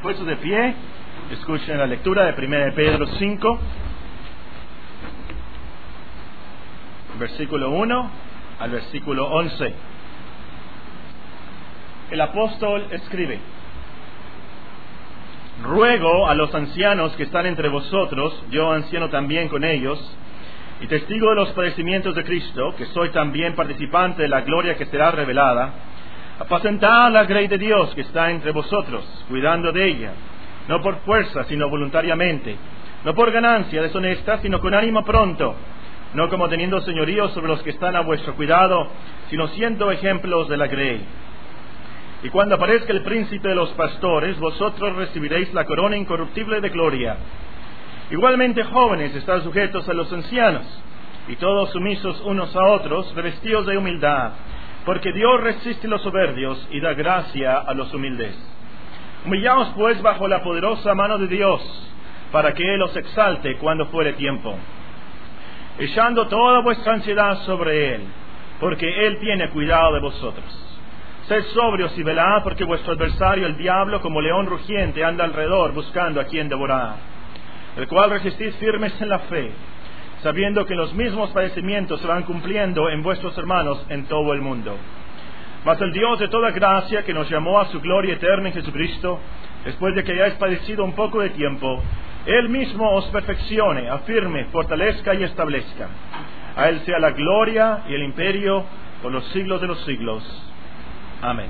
Puestos de pie, escuchen la lectura de 1 Pedro 5, versículo 1 al versículo 11. El apóstol escribe: Ruego a los ancianos que están entre vosotros, yo anciano también con ellos, y testigo de los padecimientos de Cristo, que soy también participante de la gloria que será revelada, apacentad la grey de Dios que está entre vosotros, cuidando de ella, no por fuerza, sino voluntariamente, no por ganancia deshonesta, sino con ánimo pronto, no como teniendo señorío sobre los que están a vuestro cuidado, sino siendo ejemplos de la grey. Y cuando aparezca el príncipe de los pastores, vosotros recibiréis la corona incorruptible de gloria. Igualmente, jóvenes, estad sujetos a los ancianos, y todos sumisos unos a otros, revestidos de humildad, porque Dios resiste los soberbios y da gracia a los humildes. Humillaos pues bajo la poderosa mano de Dios, para que Él os exalte cuando fuere tiempo, echando toda vuestra ansiedad sobre Él, porque Él tiene cuidado de vosotros. Sed sobrios y velad, porque vuestro adversario el diablo, como león rugiente, anda alrededor buscando a quien devorar, el cual resistid firmes en la fe, sabiendo que los mismos padecimientos se van cumpliendo en vuestros hermanos en todo el mundo. Mas el Dios de toda gracia, que nos llamó a su gloria eterna en Jesucristo, después de que hayáis padecido un poco de tiempo, Él mismo os perfeccione, afirme, fortalezca y establezca. A Él sea la gloria y el imperio por los siglos de los siglos. Amén.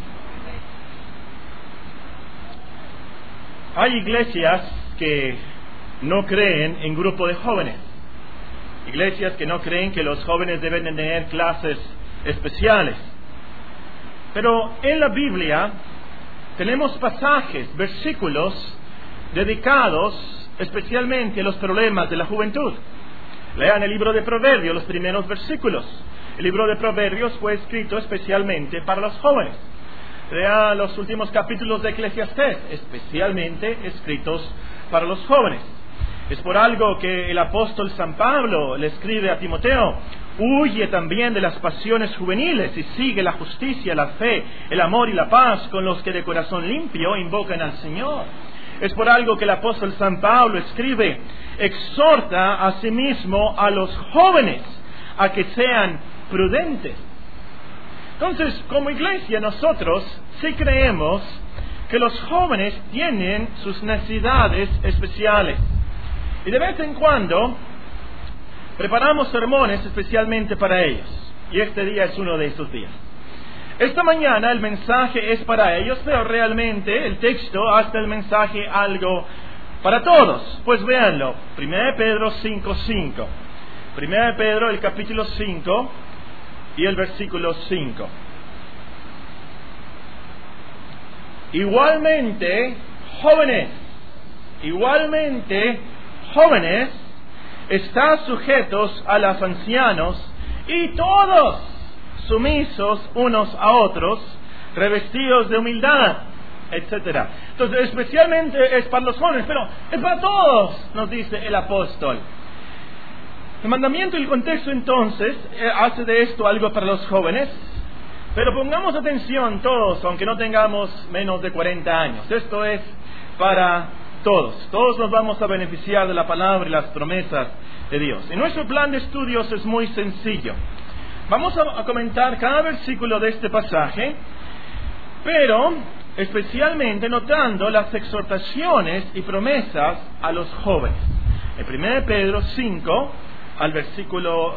Hay iglesias que no creen en grupo de jóvenes. Iglesias que no creen que los jóvenes deben tener clases especiales. Pero en la Biblia tenemos pasajes, versículos dedicados especialmente a los problemas de la juventud. Lean el libro de Proverbios, los primeros versículos. El libro de Proverbios fue escrito especialmente para los jóvenes. Lean los últimos capítulos de Eclesiastés, especialmente escritos para los jóvenes. Es por algo que el apóstol San Pablo le escribe a Timoteo: huye también de las pasiones juveniles y sigue la justicia, la fe, el amor y la paz con los que de corazón limpio invocan al Señor. Es por algo que el apóstol San Pablo escribe: exhorta a sí mismo a los jóvenes a que sean prudentes. Entonces, como iglesia, nosotros sí creemos que los jóvenes tienen sus necesidades especiales. Y de vez en cuando preparamos sermones especialmente para ellos. Y este día es uno de esos días. Esta mañana el mensaje es para ellos, pero realmente el texto hace el mensaje algo para todos. Pues véanlo, 1 Pedro 5:5. 1 Pedro, el capítulo 5 y el versículo 5. Igualmente, jóvenes, estad sujetos a los ancianos, y todos sumisos unos a otros, revestidos de humildad, etc. Entonces, especialmente es para los jóvenes, pero es para todos, nos dice el apóstol. El mandamiento y el contexto entonces hace de esto algo para los jóvenes, pero pongamos atención todos, aunque no tengamos menos de 40 años. Esto es para todos. Todos nos vamos a beneficiar de la palabra y las promesas de Dios. Y nuestro plan de estudios es muy sencillo. Vamos a comentar cada versículo de este pasaje, pero especialmente notando las exhortaciones y promesas a los jóvenes. En 1 Pedro 5, al versículo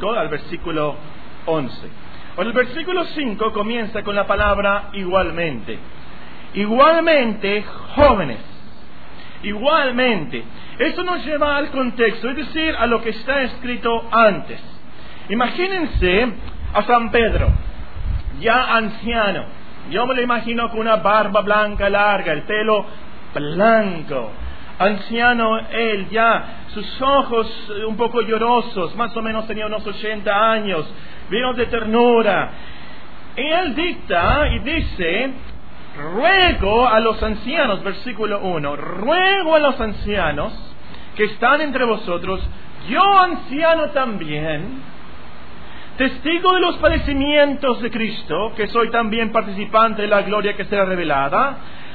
11. Bueno, el versículo 5 comienza con la palabra igualmente. Igualmente, jóvenes. Igualmente. Eso nos lleva al contexto, es decir, a lo que está escrito antes. Imagínense a San Pedro, ya anciano. Yo me lo imagino con una barba blanca larga, el pelo blanco. Anciano él ya, sus ojos un poco llorosos, más o menos tenía unos 80 años, llenos de ternura. Y él dicta y dice: ruego a los ancianos, versículo 1, ruego a los ancianos que están entre vosotros, yo anciano también, testigo de los padecimientos de Cristo, que soy también participante de la gloria que será revelada,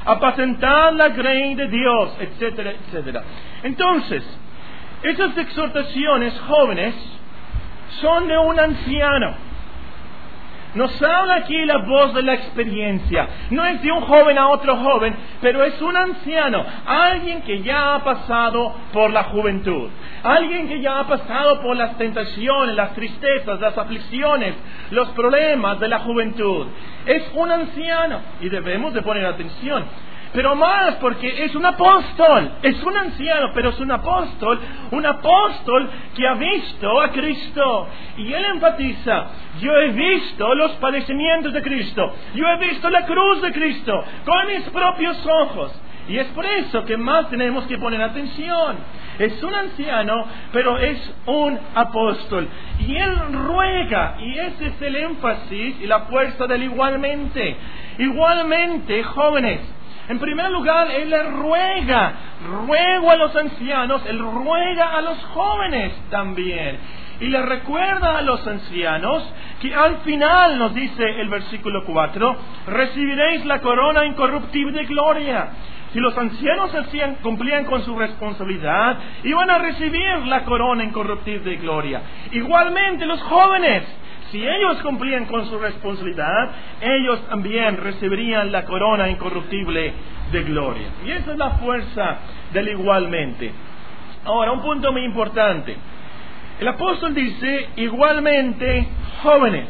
apacentad la grey de Dios, etcétera, etcétera. Entonces, esas exhortaciones, jóvenes, son de un anciano. Nos habla aquí la voz de la experiencia. No es de un joven a otro joven, pero es un anciano, alguien que ya ha pasado por la juventud, alguien que ya ha pasado por las tentaciones, las tristezas, las aflicciones, los problemas de la juventud. Es un anciano y debemos de poner atención. Pero más porque es un apóstol, es un anciano, pero es un apóstol que ha visto a Cristo. Y él enfatiza: yo he visto los padecimientos de Cristo, yo he visto la cruz de Cristo con mis propios ojos. Y es por eso que más tenemos que poner atención. Es un anciano, pero es un apóstol. Y él ruega, y ese es el énfasis y la fuerza del igualmente. Igualmente, jóvenes. En primer lugar, él le ruega a los ancianos, él ruega a los jóvenes también. Y le recuerda a los ancianos que al final, nos dice el versículo 4, recibiréis la corona incorruptible de gloria. Si los ancianos cumplían con su responsabilidad, iban a recibir la corona incorruptible de gloria. Igualmente los jóvenes, si ellos cumplían con su responsabilidad, ellos también recibirían la corona incorruptible de gloria. Y esa es la fuerza del igualmente. Ahora, un punto muy importante. El apóstol dice, igualmente, jóvenes.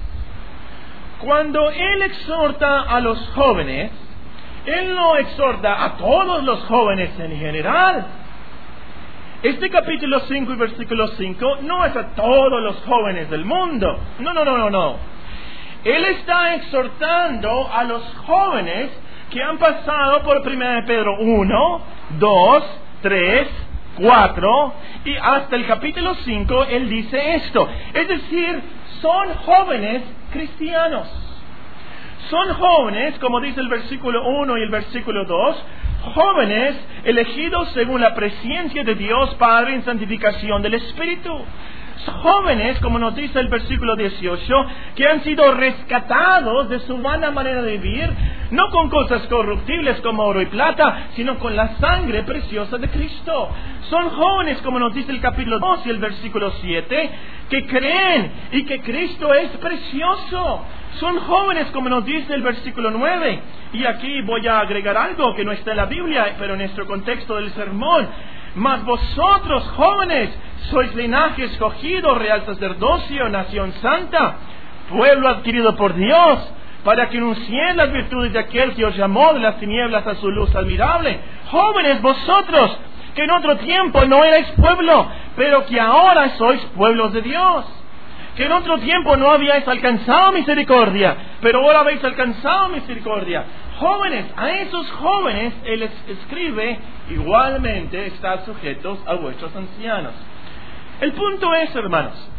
Cuando él exhorta a los jóvenes, él no exhorta a todos los jóvenes en general. Este capítulo 5 y versículo 5 no es a todos los jóvenes del mundo. No. Él está exhortando a los jóvenes que han pasado por 1 Pedro 1, 2, 3, 4 y hasta el capítulo 5 él dice esto. Es decir, son jóvenes cristianos. Son jóvenes, como dice el versículo 1 y el versículo 2, jóvenes elegidos según la presencia de Dios Padre en santificación del Espíritu. Jóvenes, como nos dice el versículo 18, que han sido rescatados de su vana manera de vivir, no con cosas corruptibles como oro y plata, sino con la sangre preciosa de Cristo. Son jóvenes, como nos dice el capítulo 2 y el versículo 7, que creen y que Cristo es precioso. Son jóvenes, como nos dice el versículo 9. Y aquí voy a agregar algo que no está en la Biblia, pero en nuestro contexto del sermón. Mas vosotros, jóvenes, sois linaje escogido, real sacerdocio, nación santa, pueblo adquirido por Dios, para que anunciéis las virtudes de aquel que os llamó de las tinieblas a su luz admirable. Jóvenes vosotros, que en otro tiempo no erais pueblo, pero que ahora sois pueblos de Dios. Que en otro tiempo no habíais alcanzado misericordia, pero ahora habéis alcanzado misericordia. Jóvenes, a esos jóvenes él escribe, igualmente estad sujetos a vuestros ancianos. El punto es, hermanos,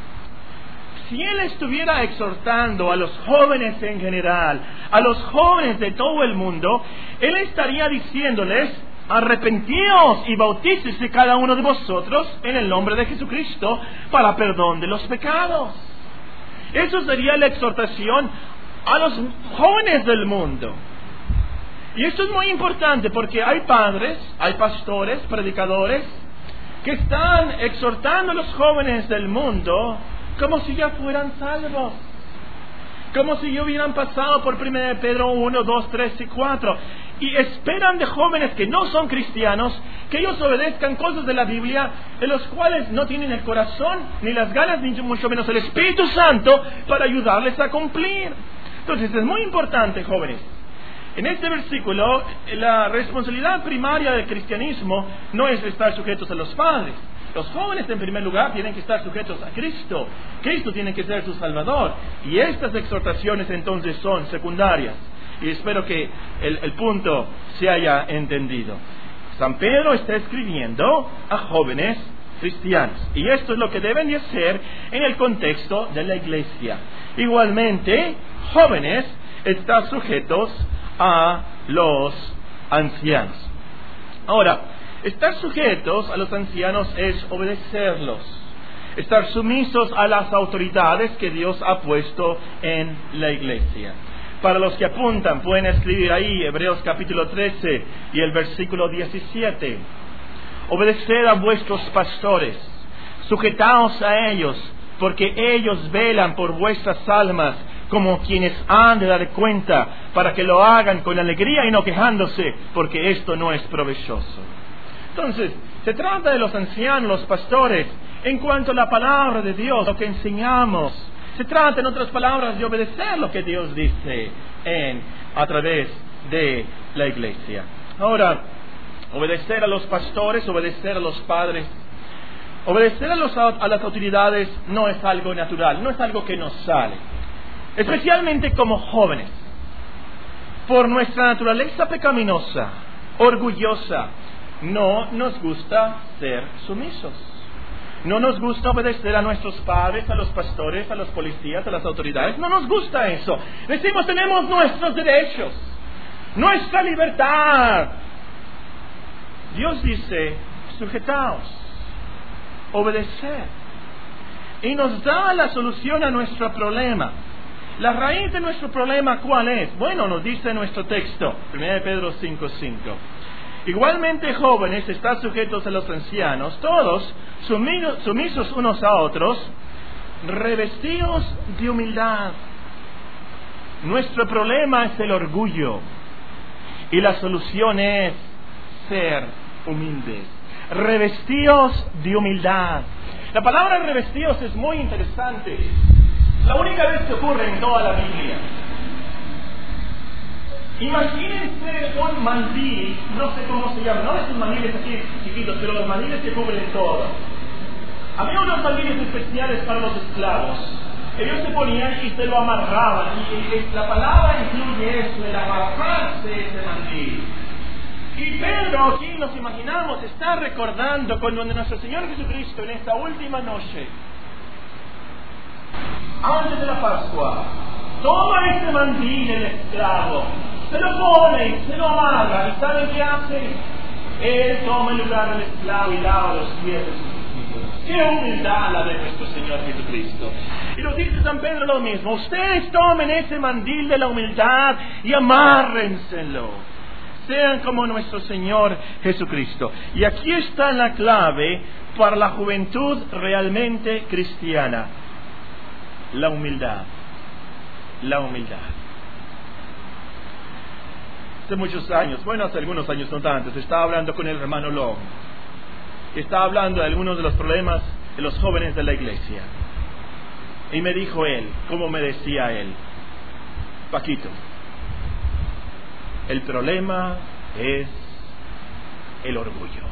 si él estuviera exhortando a los jóvenes en general, a los jóvenes de todo el mundo, él estaría diciéndoles: arrepentíos y bautícese cada uno de vosotros en el nombre de Jesucristo para perdón de los pecados. Eso sería la exhortación a los jóvenes del mundo. Y esto es muy importante porque hay padres, hay pastores, predicadores que están exhortando a los jóvenes del mundo como si ya fueran salvos, como si ya hubieran pasado por 1 Pedro 1, 2, 3 y 4. Y esperan de jóvenes que no son cristianos que ellos obedezcan cosas de la Biblia de los cuales no tienen el corazón, ni las ganas, ni mucho menos el Espíritu Santo para ayudarles a cumplir. Entonces es muy importante, jóvenes. En este versículo, la responsabilidad primaria del cristianismo no es estar sujetos a los padres. Los jóvenes, en primer lugar, tienen que estar sujetos a Cristo. Cristo tiene que ser su Salvador. Y estas exhortaciones entonces son secundarias. Y espero que el punto se haya entendido. San Pedro está escribiendo a jóvenes cristianos. Y esto es lo que deben de hacer en el contexto de la iglesia. Igualmente, jóvenes están sujetos a los ancianos. Ahora, estar sujetos a los ancianos es obedecerlos, estar sumisos a las autoridades que Dios ha puesto en la iglesia. Para los que apuntan, pueden escribir ahí Hebreos capítulo 13 y el versículo 17. Obedeced a vuestros pastores, sujetaos a ellos, porque ellos velan por vuestras almas como quienes han de dar cuenta, para que lo hagan con alegría y no quejándose, porque esto no es provechoso. Entonces, se trata de los ancianos, los pastores, en cuanto a la palabra de Dios, lo que enseñamos. Se trata, en otras palabras, de obedecer lo que Dios dice a través de la iglesia. Ahora, obedecer a los pastores, obedecer a los padres, obedecer a las autoridades no es algo natural, no es algo que nos sale. Especialmente como jóvenes. Por nuestra naturaleza pecaminosa, orgullosa, no nos gusta ser sumisos. No nos gusta obedecer a nuestros padres, a los pastores, a los policías, a las autoridades. No nos gusta eso. Decimos, tenemos nuestros derechos, nuestra libertad. Dios dice, sujetaos, obedecer. Y nos da la solución a nuestro problema. La raíz de nuestro problema, ¿cuál es? Bueno, nos dice nuestro texto, 1 Pedro 5:5. Igualmente, jóvenes, estad sujetos a los ancianos, todos sumisos unos a otros, revestidos de humildad. Nuestro problema es el orgullo, y la solución es ser humildes. Revestidos de humildad. La palabra revestidos es muy interesante. La única vez que ocurre en toda la Biblia. Imagínense un mandil, no sé cómo se llama, no esos mandiles así chiquitos, pero los mandiles que cubren todo. Había unos mandiles especiales para los esclavos. Ellos se ponían y se lo amarraban. Y la palabra incluye eso, el amarrarse ese mandil. Y Pedro, aquí nos imaginamos, está recordando cuando nuestro Señor Jesucristo en esta última noche, antes de la Pascua, toma este mandil el esclavo, se lo pone, se lo amarra, y ¿saben qué hace? Él toma el lugar del esclavo y lava los pies de sus discípulos. ¡Qué humildad la de nuestro Señor Jesucristo! Y lo dice San Pedro lo mismo, ustedes tomen ese mandil de la humildad y amárrenselo. Sean como nuestro Señor Jesucristo. Y aquí está la clave para la juventud realmente cristiana. La humildad. La humildad. Hace muchos años, bueno, hace algunos años no tantos, estaba hablando con el hermano Long. Estaba hablando de algunos de los problemas de los jóvenes de la iglesia. Y me dijo él, como me decía él, Paquito, el problema es el orgullo.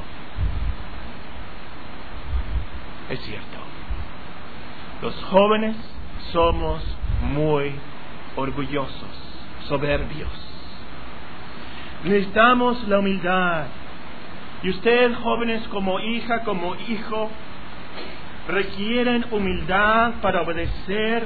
Es cierto. Los jóvenes somos muy orgullosos, soberbios. Necesitamos la humildad. Y ustedes, jóvenes, como hija, como hijo, requieren humildad para obedecer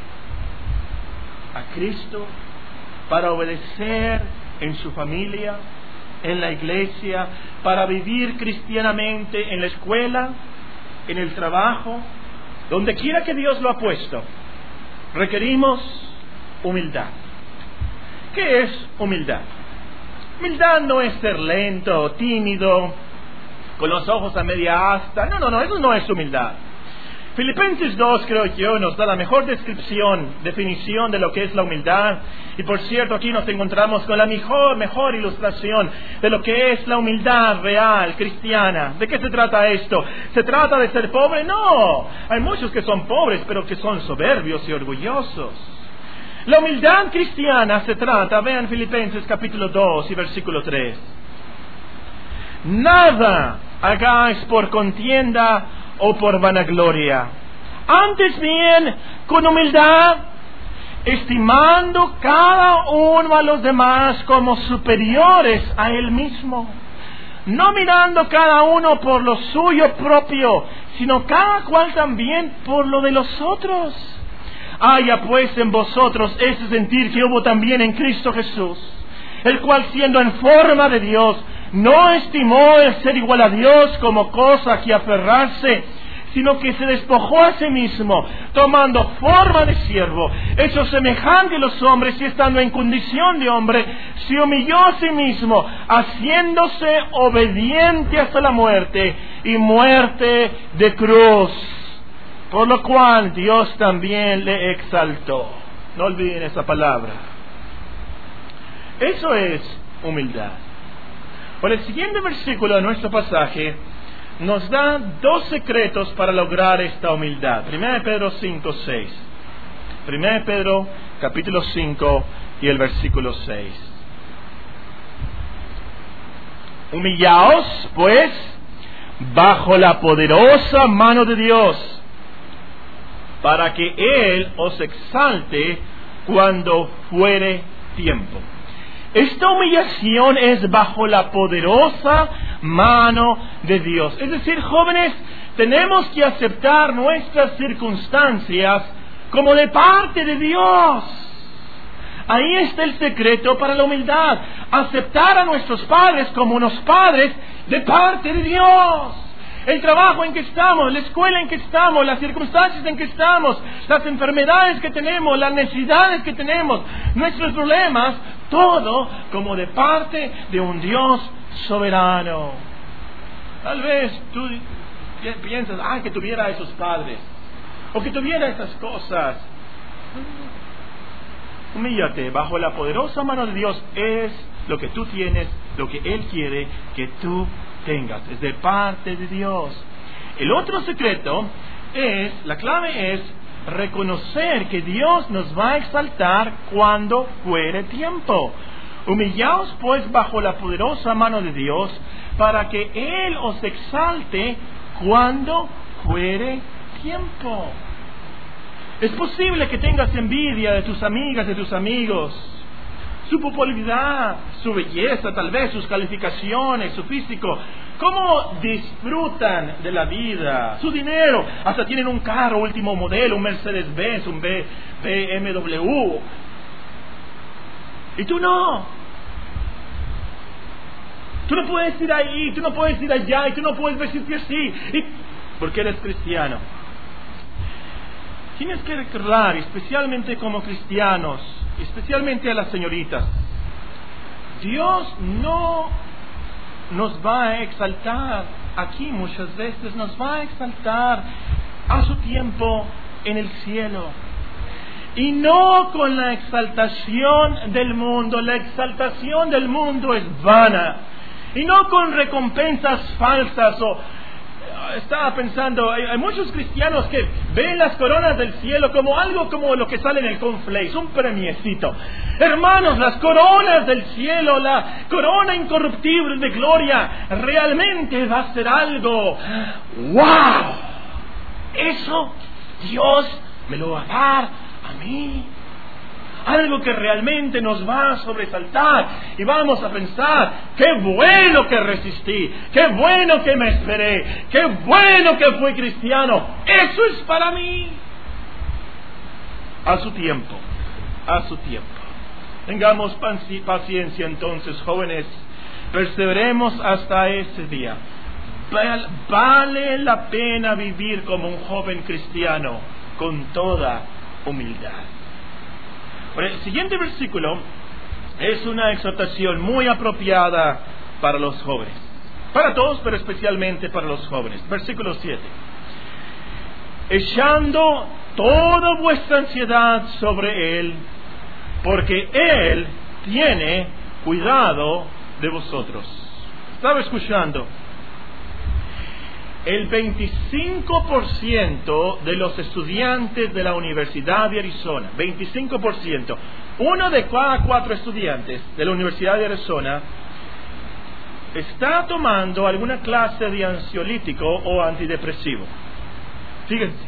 a Cristo, para obedecer en su familia, en la iglesia, para vivir cristianamente en la escuela, en el trabajo, donde quiera que Dios lo ha puesto. Requerimos humildad. ¿Qué es humildad? Humildad no es ser lento, tímido, con los ojos a media asta. No, eso no es humildad. Filipenses 2, creo yo, nos da la mejor definición de lo que es la humildad. Y por cierto, aquí nos encontramos con la mejor ilustración de lo que es la humildad real, cristiana. ¿De qué se trata esto? ¿Se trata de ser pobre? No. Hay muchos que son pobres, pero que son soberbios y orgullosos. La humildad cristiana se trata, vean Filipenses capítulo 2 y versículo 3. Nada hagáis por contienda o por vanagloria, antes bien con humildad, estimando cada uno a los demás como superiores a él mismo, no mirando cada uno por lo suyo propio, sino cada cual también por lo de los otros. Haya pues en vosotros ese sentir que hubo también en Cristo Jesús, el cual siendo en forma de Dios, no estimó el ser igual a Dios como cosa que aferrarse, sino que se despojó a sí mismo, tomando forma de siervo, hecho semejante a los hombres y estando en condición de hombre, se humilló a sí mismo, haciéndose obediente hasta la muerte y muerte de cruz, por lo cual Dios también le exaltó. No olviden esa palabra. Eso es humildad. Por el siguiente versículo de nuestro pasaje nos da dos secretos para lograr esta humildad. 1 Pedro 5:6. 1 Pedro capítulo 5 y el versículo 6. Humillaos, pues, bajo la poderosa mano de Dios, para que Él os exalte cuando fuere tiempo. Esta humillación es bajo la poderosa mano de Dios. Es decir, jóvenes, tenemos que aceptar nuestras circunstancias como de parte de Dios. Ahí está el secreto para la humildad. Aceptar a nuestros padres como unos padres de parte de Dios. El trabajo en que estamos, la escuela en que estamos, las circunstancias en que estamos, las enfermedades que tenemos, las necesidades que tenemos, nuestros problemas, todo como de parte de un Dios soberano. Tal vez tú piensas, que tuviera esos padres, o que tuviera esas cosas. Humíllate bajo la poderosa mano de Dios. Es lo que tú tienes, lo que Él quiere que tú tengas, es de parte de Dios. El otro secreto la clave es reconocer que Dios nos va a exaltar cuando fuere tiempo. Humillaos pues bajo la poderosa mano de Dios, para que Él os exalte cuando fuere tiempo. Es posible que tengas envidia de tus amigas, de tus amigos, su popularidad, su belleza, tal vez sus calificaciones, su físico, cómo disfrutan de la vida, su dinero, hasta tienen un carro último modelo, un Mercedes-Benz, un BMW, y tú no. Tú no puedes ir ahí, tú no puedes ir allá, y tú no puedes vestirte así, porque eres cristiano. Tienes que recordar, especialmente como cristianos, especialmente a las señoritas, Dios no nos va a exaltar aquí muchas veces, nos va a exaltar a su tiempo en el cielo. Y no con la exaltación del mundo. La exaltación del mundo es vana. Y no con recompensas falsas. Estaba pensando, hay muchos cristianos que ven las coronas del cielo como algo como lo que sale en el cornflakes, un premiecito. Hermanos, las coronas del cielo, la corona incorruptible de gloria, realmente va a ser algo ¡wow! Eso Dios me lo va a dar a mí. Algo que realmente nos va a sobresaltar y vamos a pensar, qué bueno que resistí, qué bueno que me esperé, qué bueno que fui cristiano. Eso es para mí. A su tiempo, a su tiempo. Tengamos paciencia entonces, jóvenes, perseveremos hasta ese día. Vale la pena vivir como un joven cristiano con toda humildad. Bueno, el siguiente versículo es una exhortación muy apropiada para los jóvenes. Para todos, pero especialmente para los jóvenes. Versículo 7. Echando toda vuestra ansiedad sobre Él, porque Él tiene cuidado de vosotros. ¿Estaba escuchando? El 25% de los estudiantes de la Universidad de Arizona, 25%, uno de cada 4 estudiantes de la Universidad de Arizona está tomando alguna clase de ansiolítico o antidepresivo. Fíjense,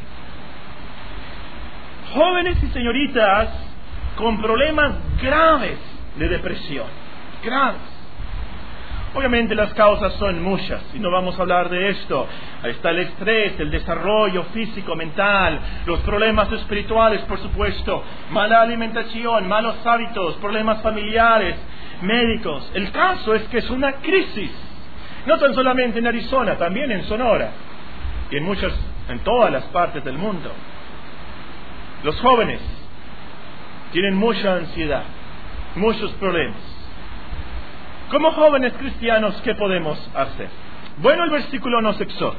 jóvenes y señoritas con problemas graves de depresión, graves. Obviamente las causas son muchas y no vamos a hablar de esto. Ahí está el estrés, el desarrollo físico, mental, los problemas espirituales, por supuesto, mala alimentación, malos hábitos, problemas familiares, médicos. El caso es que es una crisis, no tan solamente en Arizona, también en Sonora y en muchas en todas las partes del mundo. Los jóvenes tienen mucha ansiedad, muchos problemas. Como jóvenes cristianos, ¿qué podemos hacer? Bueno, el versículo nos exhorta: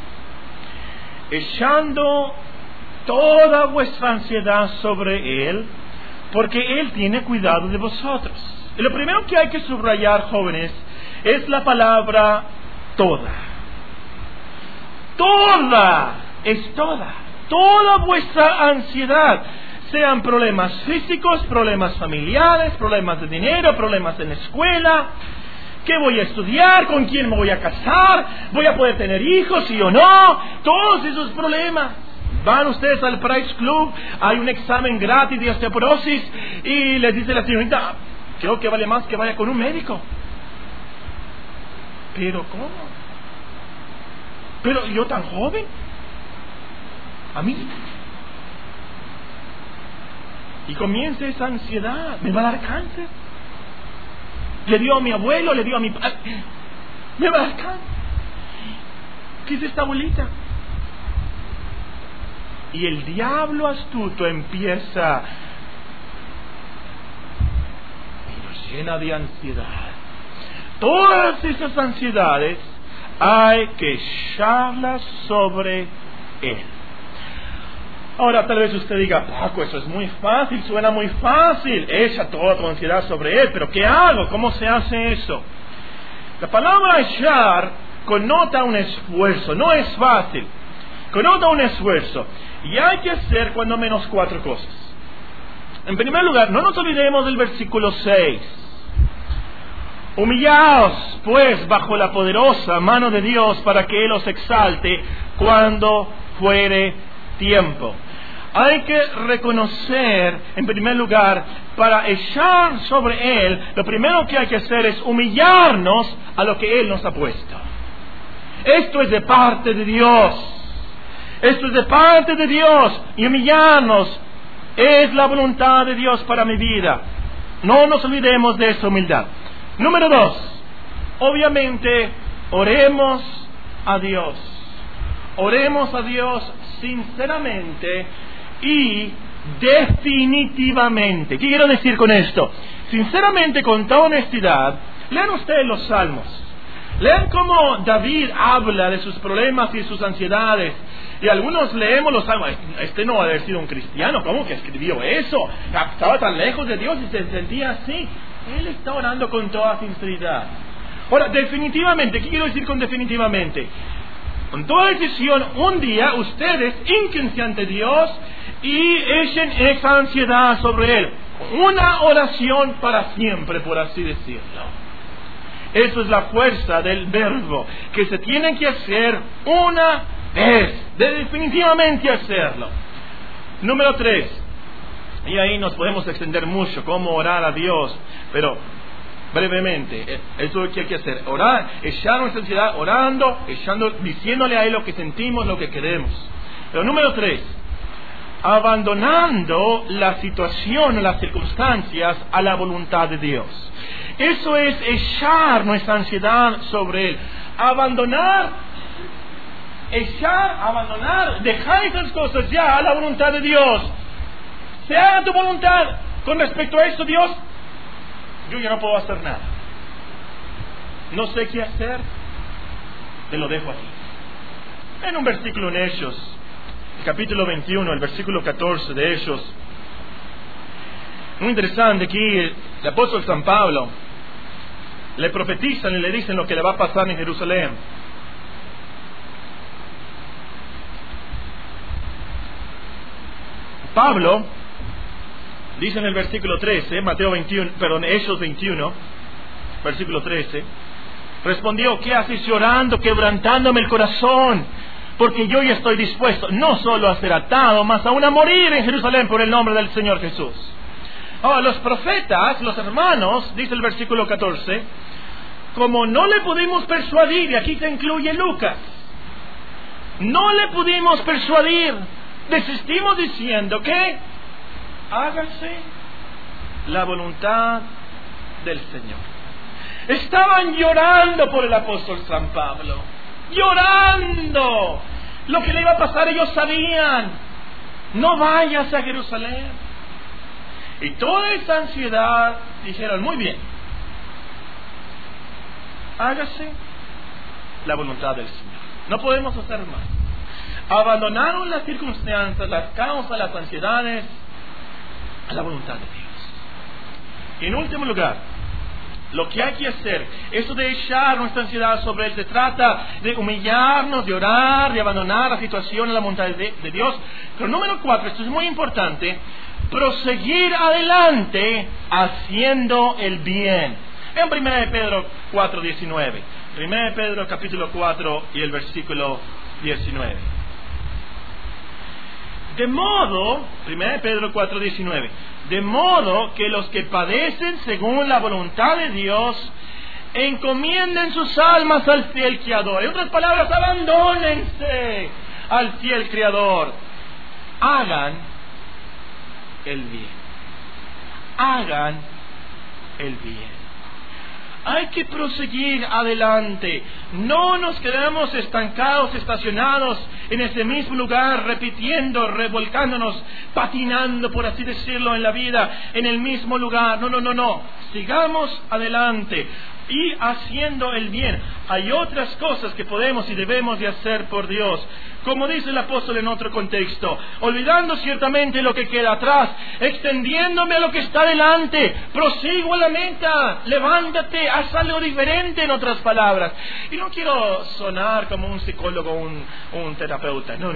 echando toda vuestra ansiedad sobre Él, porque Él tiene cuidado de vosotros. Y lo primero que hay que subrayar, jóvenes, es la palabra toda. Toda, es toda. Toda vuestra ansiedad, sean problemas físicos, problemas familiares, problemas de dinero, problemas en la escuela, ¿qué voy a estudiar? ¿Con quién me voy a casar? ¿Voy a poder tener hijos, sí o no? Todos esos problemas. Van ustedes al Price Club, hay un examen gratis de osteoporosis y les dice la señorita: creo que vale más que vaya con un médico. ¿Pero cómo? ¿Pero yo tan joven? ¿A mí? Y comienza esa ansiedad: ¿me va a dar cáncer? ¿Le dio a mi abuelo? ¿Le dio a mi padre? ¿Me va a dar cáncer? ¿Qué es esta abuelita? Y el diablo astuto empieza y nos llena de ansiedad. Todas esas ansiedades hay que echarlas sobre Él. Ahora tal vez usted diga: Paco, eso es muy fácil, suena muy fácil, echa toda tu ansiedad sobre Él, pero ¿qué hago? ¿Cómo se hace eso? La palabra echar connota un esfuerzo, no es fácil, connota un esfuerzo, y hay que hacer cuando menos 4 cosas. En primer lugar, no nos olvidemos del versículo 6. Humillaos pues bajo la poderosa mano de Dios, para que Él os exalte cuando fuere tiempo. Hay que reconocer, en primer lugar, para echar sobre Él, lo primero que hay que hacer es humillarnos a lo que Él nos ha puesto. Esto es de parte de Dios. Esto es de parte de Dios. Y humillarnos es la voluntad de Dios para mi vida. No nos olvidemos de esa humildad. Número 2. Obviamente, oremos a Dios. Oremos a Dios sinceramente y definitivamente. ¿Qué quiero decir con esto? Sinceramente, con toda honestidad, lean ustedes los Salmos. Lean cómo David habla de sus problemas y sus ansiedades. Y algunos leemos los Salmos: este no va a haber sido un cristiano, ¿cómo que escribió eso? Estaba tan lejos de Dios y se sentía así. Él está orando con toda sinceridad. Ahora, definitivamente, ¿qué quiero decir con definitivamente? Con toda decisión, un día ustedes hinquense ante Dios y echen esa ansiedad sobre Él. Una oración para siempre, por así decirlo. Eso es la fuerza del verbo, que se tiene que hacer una vez, de definitivamente hacerlo. Número 3, y ahí nos podemos extender mucho, cómo orar a Dios, pero brevemente, eso es lo que hay que hacer: orar, echar nuestra ansiedad, orando, diciéndole a Él lo que sentimos, lo que queremos. Pero número 3, abandonando la situación, las circunstancias a la voluntad de Dios. Eso es echar nuestra ansiedad sobre Él. Abandonar, dejar esas cosas ya a la voluntad de Dios. Se haga tu voluntad. Con respecto a esto, Dios, yo ya no puedo hacer nada. No sé qué hacer, te lo dejo aquí. En un versículo en Hechos, el capítulo 21, el versículo 14 de Hechos, muy interesante. Aquí el apóstol San Pablo le profetizan y le dicen lo que le va a pasar en Jerusalén. Pablo dice en el versículo 13, Hechos 21, versículo 13, respondió: ¿qué haces llorando, quebrantándome el corazón? Porque yo ya estoy dispuesto no solo a ser atado, mas aún a morir en Jerusalén por el nombre del Señor Jesús. Ahora, los profetas, los hermanos, dice el versículo 14, como no le pudimos persuadir, y aquí se incluye Lucas, no le pudimos persuadir, desistimos diciendo que hágase la voluntad del Señor. Estaban llorando por el apóstol San Pablo, llorando. Lo que le iba a pasar ellos sabían. No vayas a Jerusalén. Y toda esa ansiedad dijeron, muy bien, hágase la voluntad del Señor. No podemos hacer más. Abandonaron las circunstancias, las causas, las ansiedades a la voluntad de Dios. Y en último lugar, lo que hay que hacer, eso de echar nuestra ansiedad sobre Él, se trata de humillarnos, de orar, de abandonar la situación a la voluntad de Dios. Pero número 4, esto es muy importante, proseguir adelante haciendo el bien. En 1 Pedro 4:19. 1 Pedro capítulo 4 y el versículo 19. De modo, 1 Pedro 4:19, de modo que los que padecen según la voluntad de Dios encomienden sus almas al fiel Creador. En otras palabras, abandónense al fiel Creador. Hagan el bien. Hagan el bien. Hay que proseguir adelante. No nos quedamos estancados, estacionados en ese mismo lugar, repitiendo, revolcándonos, patinando, por así decirlo, en la vida, en el mismo lugar. No. Sigamos adelante y haciendo el bien. Hay otras cosas que podemos y debemos de hacer por Dios. Como dice el apóstol en otro contexto, olvidando ciertamente lo que queda atrás, extendiéndome a lo que está delante, prosigo a la meta, levántate, haz algo diferente, en otras palabras. Y no quiero sonar como un psicólogo, un terapeuta, no.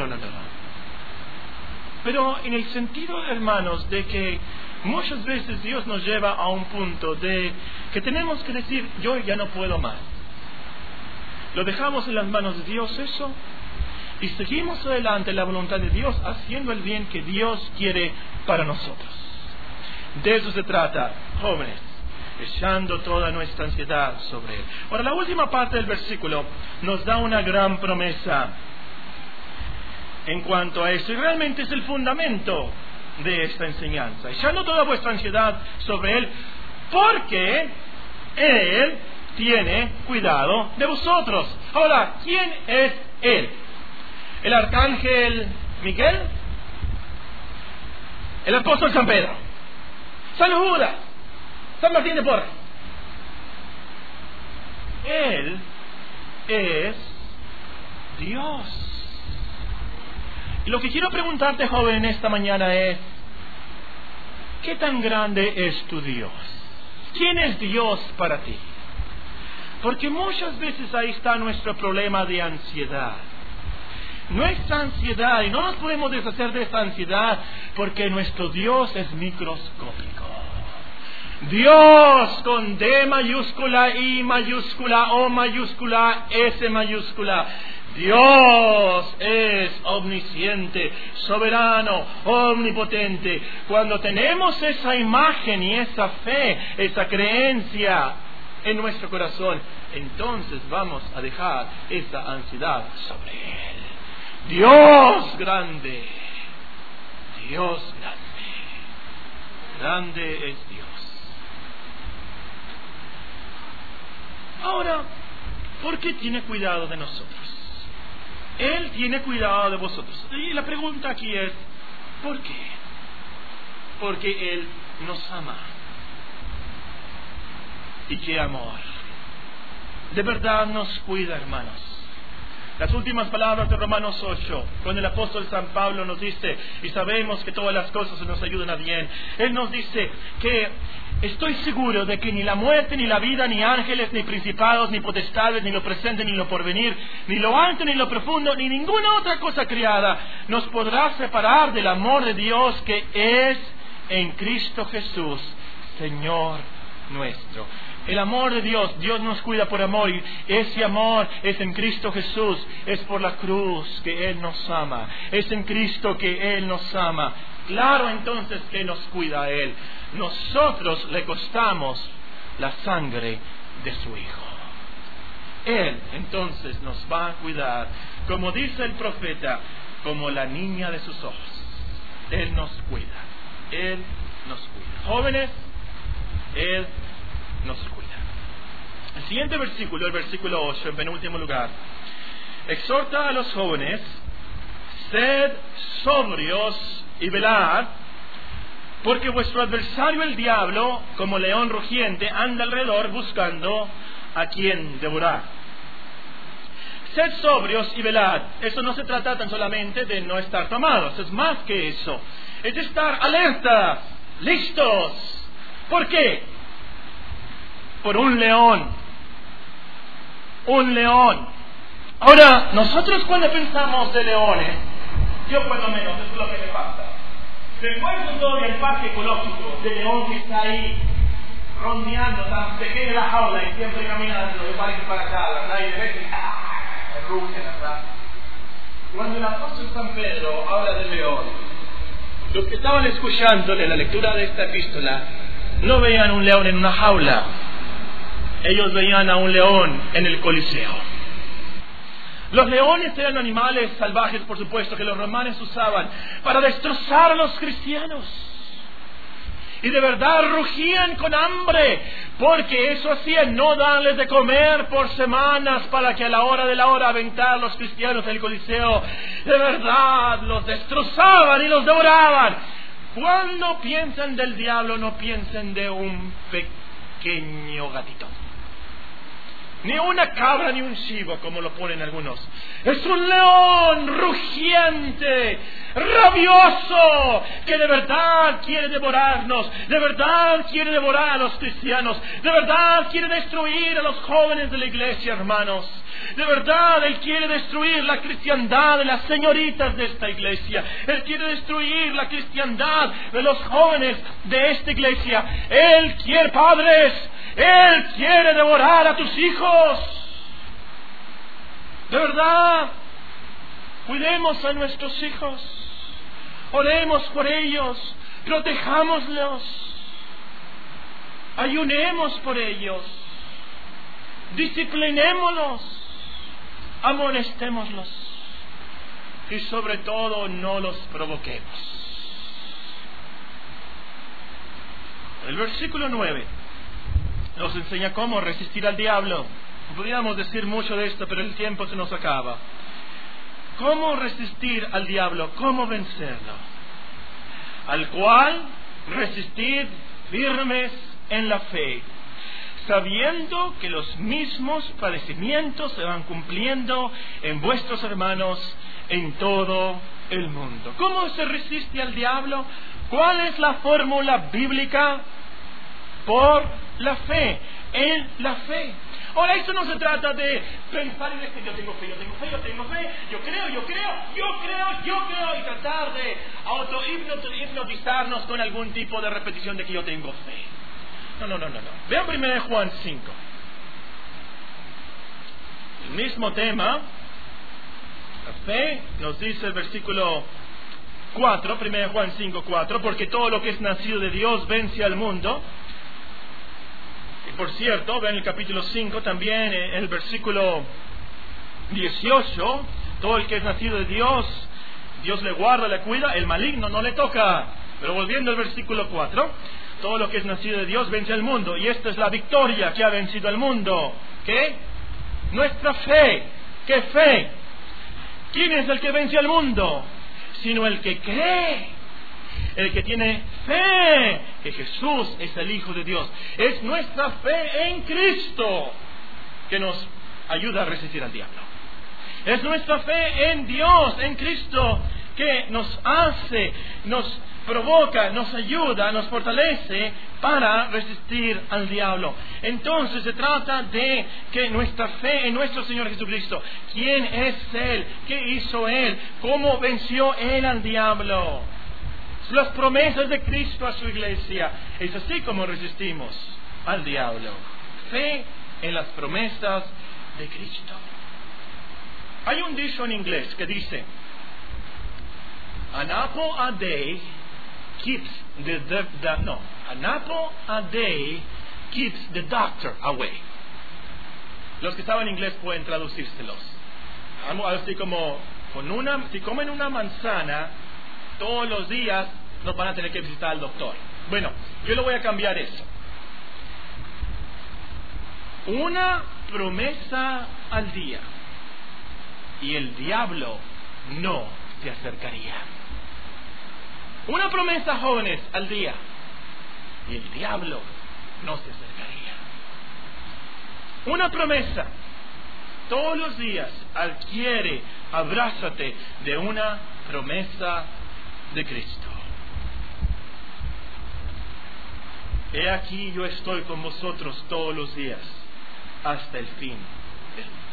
Pero en el sentido, hermanos, de que muchas veces Dios nos lleva a un punto de que tenemos que decir, yo ya no puedo más. Lo dejamos en las manos de Dios eso, y seguimos adelante en la voluntad de Dios, haciendo el bien que Dios quiere para nosotros. De eso se trata, jóvenes, echando toda nuestra ansiedad sobre Él. Ahora, la última parte del versículo nos da una gran promesa en cuanto a eso, y realmente es el fundamento de esta enseñanza. Echando toda vuestra ansiedad sobre Él, porque Él tiene cuidado de vosotros. Ahora, ¿quién es Él? ¿El arcángel Miguel? ¿El apóstol San Pedro? ¿San Judas? ¿San Martín de Porres? Él es Dios. Y lo que quiero preguntarte, joven, en esta mañana es, ¿qué tan grande es tu Dios? ¿Quién es Dios para ti? Porque muchas veces ahí está nuestro problema de ansiedad. Nuestra ansiedad, y no nos podemos deshacer de esta ansiedad, porque nuestro Dios es microscópico. Dios con D mayúscula, I mayúscula, O mayúscula, S mayúscula. Dios es omnisciente, soberano, omnipotente. Cuando tenemos esa imagen y esa fe, esa creencia en nuestro corazón, entonces vamos a dejar esa ansiedad sobre Él. Dios grande, Dios grande, grande es Dios. Ahora, ¿por qué tiene cuidado de nosotros? Él tiene cuidado de vosotros. Y la pregunta aquí es, ¿por qué? Porque Él nos ama. ¿Y qué amor? De verdad nos cuida, hermanos. Las últimas palabras de Romanos 8, cuando el apóstol San Pablo nos dice, y sabemos que todas las cosas nos ayudan a bien, Él nos dice que estoy seguro de que ni la muerte, ni la vida, ni ángeles, ni principados, ni potestades, ni lo presente, ni lo porvenir, ni lo alto, ni lo profundo, ni ninguna otra cosa creada nos podrá separar del amor de Dios que es en Cristo Jesús, Señor nuestro. El amor de Dios, Dios nos cuida por amor, y ese amor es en Cristo Jesús, es por la cruz que Él nos ama, es en Cristo que Él nos ama. Claro, entonces, que nos cuida a Él. Nosotros le costamos la sangre de su Hijo. Él entonces nos va a cuidar, como dice el profeta, como la niña de sus ojos. Él nos cuida, Él nos cuida. Jóvenes, Él nos cuida. El siguiente versículo, el versículo 8, en penúltimo lugar, exhorta a los jóvenes sed sobrios y velad, porque vuestro adversario el diablo, como león rugiente, anda alrededor buscando a quien devorar. Sed sobrios y velad. Eso no se trata tan solamente de no estar tomados, es más que eso. Es de estar alertas, listos. ¿Por qué? Por un león. Un león. Ahora, nosotros cuando pensamos de leones, yo por lo menos, eso es lo que me pasa. Recuerdo todavía el parque ecológico de león que está ahí rondeando, tan pequeña la jaula y siempre caminando de parque para acá, ¿verdad? Y de vez ruge, ¿verdad? Cuando el apóstol San Pedro habla del león, los que estaban escuchándole la lectura de esta epístola no veían un león en una jaula, ellos veían a un león en el Coliseo. Los leones eran animales salvajes, por supuesto, que los romanos usaban para destrozar a los cristianos. Y de verdad rugían con hambre, porque eso hacían, no darles de comer por semanas para que a la hora de la hora aventar a los cristianos del Coliseo. De verdad los destrozaban y los devoraban. Cuando piensan del diablo, no piensen de un pequeño gatito, ni una cabra ni un chivo, como lo ponen algunos. Es un león rugiente, rabioso, que de verdad quiere devorarnos, de verdad quiere devorar a los cristianos, de verdad quiere destruir a los jóvenes de la iglesia, hermanos. De verdad, Él quiere destruir la cristiandad de las señoritas de esta iglesia. Él quiere destruir la cristiandad de los jóvenes de esta iglesia. Él quiere, padres, Él quiere devorar a tus hijos. De verdad, cuidemos a nuestros hijos, oremos por ellos, protejámoslos, ayunemos por ellos, disciplinémoslos, amonestémoslos y sobre todo no los provoquemos. El versículo 9 nos enseña cómo resistir al diablo. Podríamos decir mucho de esto, pero el tiempo se nos acaba. ¿Cómo resistir al diablo? ¿Cómo vencerlo? Al cual resistid firmes en la fe, sabiendo que los mismos padecimientos se van cumpliendo en vuestros hermanos en todo el mundo. ¿Cómo se resiste al diablo? ¿Cuál es la fórmula bíblica? Por la fe, en la fe. Ahora, esto no se trata de pensar en que yo tengo fe, yo creo, y tratar de auto-hipnotizarnos con algún tipo de repetición de que yo tengo fe. No. Vean 1 Juan 5. El mismo tema, la fe, nos dice el versículo 4, 1 Juan 5, 4, porque todo lo que es nacido de Dios vence al mundo. Y por cierto, ven el capítulo 5 también, el versículo 18, todo el que es nacido de Dios, Dios le guarda, le cuida, el maligno no le toca. Pero volviendo al versículo 4, todo lo que es nacido de Dios vence al mundo, y esta es la victoria que ha vencido al mundo. ¿Qué? Nuestra fe. ¿Qué fe? ¿Quién es el que vence al mundo? Sino el que cree, el que tiene fe que Jesús es el Hijo de Dios. Es nuestra fe en Cristo que nos ayuda a resistir al diablo. Es nuestra fe en Dios, en Cristo, que nos hace, nos provoca, nos ayuda, nos fortalece para resistir al diablo. Entonces se trata de que nuestra fe en nuestro Señor Jesucristo, quién es Él, qué hizo Él, cómo venció Él al diablo, las promesas de Cristo a su iglesia. Es así como resistimos al diablo. Fe en las promesas de Cristo. Hay un dicho en inglés que dice: an apple a day keeps an apple a day keeps the doctor away. Los que saben inglés pueden traducírselos. Así como si comen una manzana todos los días, no van a tener que visitar al doctor. Bueno, yo lo voy a cambiar eso. Una promesa al día, y el diablo no se acercaría. Una promesa, jóvenes, al día, y el diablo no se acercaría. Una promesa todos los días. Adquiere, abrázate de una promesa de Cristo. He aquí, yo estoy con vosotros todos los días hasta el fin del mundo.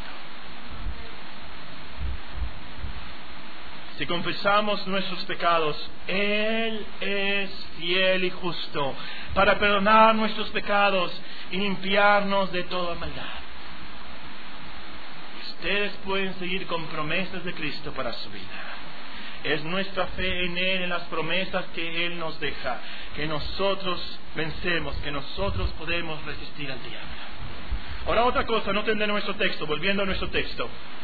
Si confesamos nuestros pecados, Él es fiel y justo para perdonar nuestros pecados y limpiarnos de toda maldad. Ustedes pueden seguir con promesas de Cristo para su vida. Es nuestra fe en Él, en las promesas que Él nos deja, que nosotros vencemos, que nosotros podemos resistir al diablo. Ahora otra cosa, noten de nuestro texto, volviendo a nuestro texto,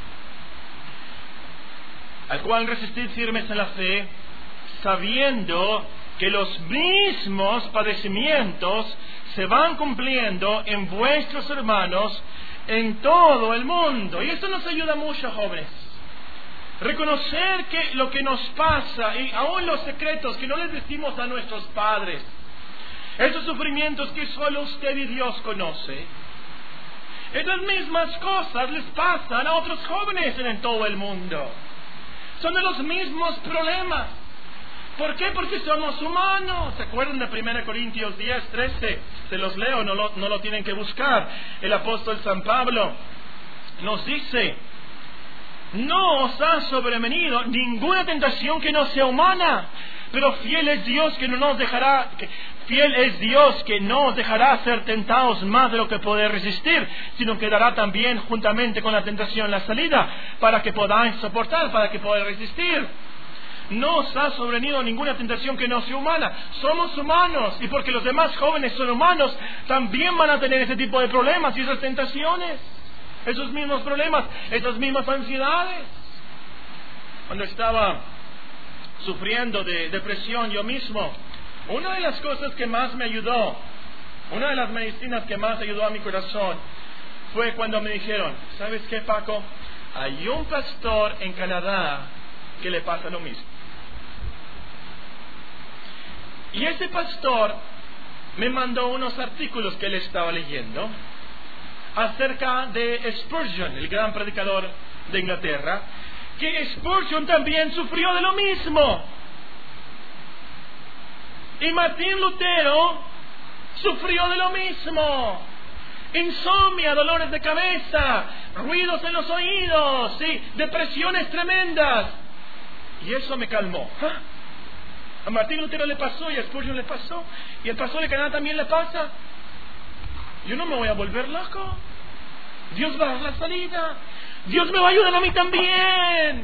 al cual resistid firmes en la fe, sabiendo que los mismos padecimientos se van cumpliendo en vuestros hermanos en todo el mundo. Y esto nos ayuda mucho, jóvenes. Reconocer que lo que nos pasa, y aún los secretos que no les decimos a nuestros padres, esos sufrimientos que solo usted y Dios conoce, esas mismas cosas les pasan a otros jóvenes en todo el mundo. Son de los mismos problemas. ¿Por qué? Porque somos humanos. ¿Se acuerdan de 1 Corintios 10:13? Se los leo, no lo tienen que buscar. El apóstol San Pablo nos dice: no os ha sobrevenido ninguna tentación que no sea humana, pero fiel es Dios que no os dejará ser tentados más de lo que poder resistir, sino que dará también juntamente con la tentación la salida, para que podáis soportar, para que podáis resistir. No os ha sobrevenido ninguna tentación que no sea humana. Somos humanos, y porque los demás jóvenes son humanos, también van a tener ese tipo de problemas y esas tentaciones, esos mismos problemas, esas mismas ansiedades. Cuando estaba sufriendo de depresión yo mismo, una de las cosas que más me ayudó, una de las medicinas que más ayudó a mi corazón, fue cuando me dijeron: ¿sabes qué, Paco? Hay un pastor en Canadá que le pasa lo mismo. Y ese pastor me mandó unos artículos que él estaba leyendo acerca de Spurgeon, el gran predicador de Inglaterra, que Spurgeon también sufrió de lo mismo. Y Martín Lutero sufrió de lo mismo. Insomnia, dolores de cabeza, ruidos en los oídos, ¿sí? Depresiones tremendas. Y eso me calmó. A Martín Lutero le pasó, y a Spurgeon le pasó, y al pastor de Canadá también le pasa. Yo no me voy a volver loco. Dios va a dar la salida. Dios me va a ayudar a mí también.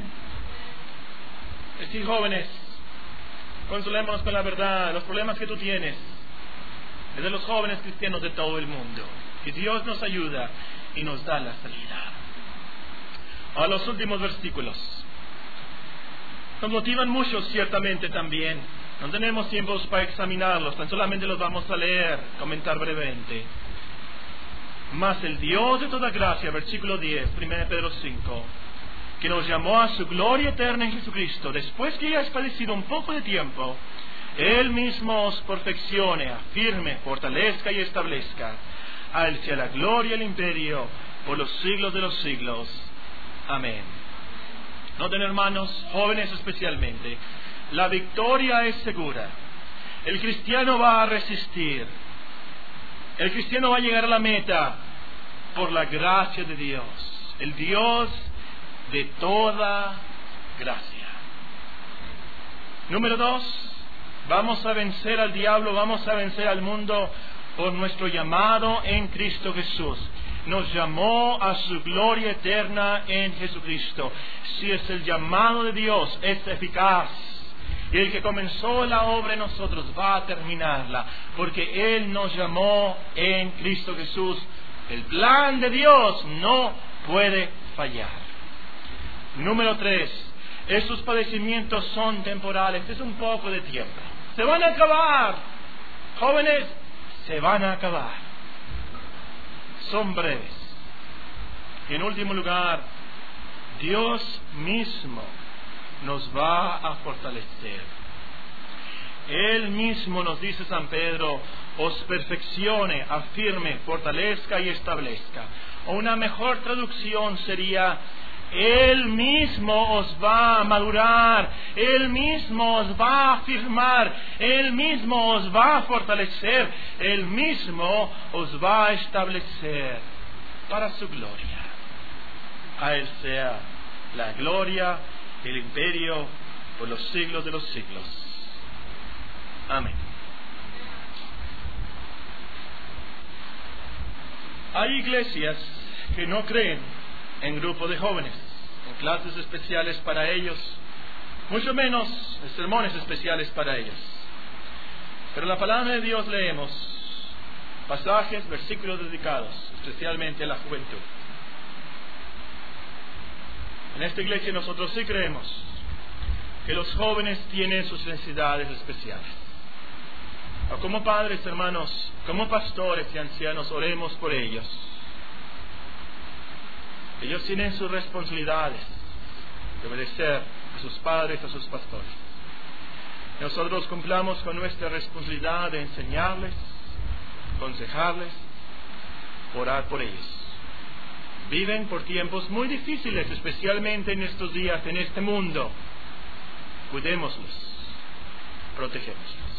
Sí, jóvenes, consolémonos con la verdad. Los problemas que tú tienes es de los jóvenes cristianos de todo el mundo. Y Dios nos ayuda y nos da la salida. A los últimos versículos nos motivan mucho, ciertamente también. No tenemos tiempos para examinarlos, tan solamente los vamos a leer, comentar brevemente. Mas el Dios de toda gracia, versículo 10, 1 Pedro 5, que nos llamó a su gloria eterna en Jesucristo, después que hayáis padecido un poco de tiempo, Él mismo os perfeccione, afirme, fortalezca y establezca. A Él sea la gloria y el imperio por los siglos de los siglos. Amén. Noten, hermanos, jóvenes especialmente, la victoria es segura. El cristiano va a resistir. El cristiano va a llegar a la meta por la gracia de Dios, el Dios de toda gracia. Número 2, vamos a vencer al diablo, vamos a vencer al mundo por nuestro llamado en Cristo Jesús. Nos llamó a su gloria eterna en Jesucristo. Si es el llamado de Dios, es eficaz. Y el que comenzó la obra en nosotros va a terminarla, porque Él nos llamó en Cristo Jesús. El plan de Dios no puede fallar. Número 3, esos padecimientos son temporales, es un poco de tiempo. Se van a acabar, jóvenes, se van a acabar. Son breves. Y en último lugar, Dios mismo nos va a fortalecer. Él mismo, nos dice San Pedro, os perfeccione, afirme, fortalezca y establezca. O una mejor traducción sería: Él mismo os va a madurar, Él mismo os va a afirmar, Él mismo os va a fortalecer, Él mismo os va a establecer para su gloria. A Él sea la gloria, el imperio, por los siglos de los siglos. Amén. Hay iglesias que no creen en grupos de jóvenes, en clases especiales para ellos, mucho menos en sermones especiales para ellos. Pero en la palabra de Dios leemos pasajes, versículos dedicados especialmente a la juventud. En esta iglesia nosotros sí creemos que los jóvenes tienen sus necesidades especiales. O como padres, hermanos, como pastores y ancianos, oremos por ellos. Ellos tienen sus responsabilidades de obedecer a sus padres, a sus pastores. Nosotros cumplamos con nuestra responsabilidad de enseñarles, aconsejarles, orar por ellos. Viven por tiempos muy difíciles, especialmente en estos días, en este mundo. Cuidémoslos, protegémoslos.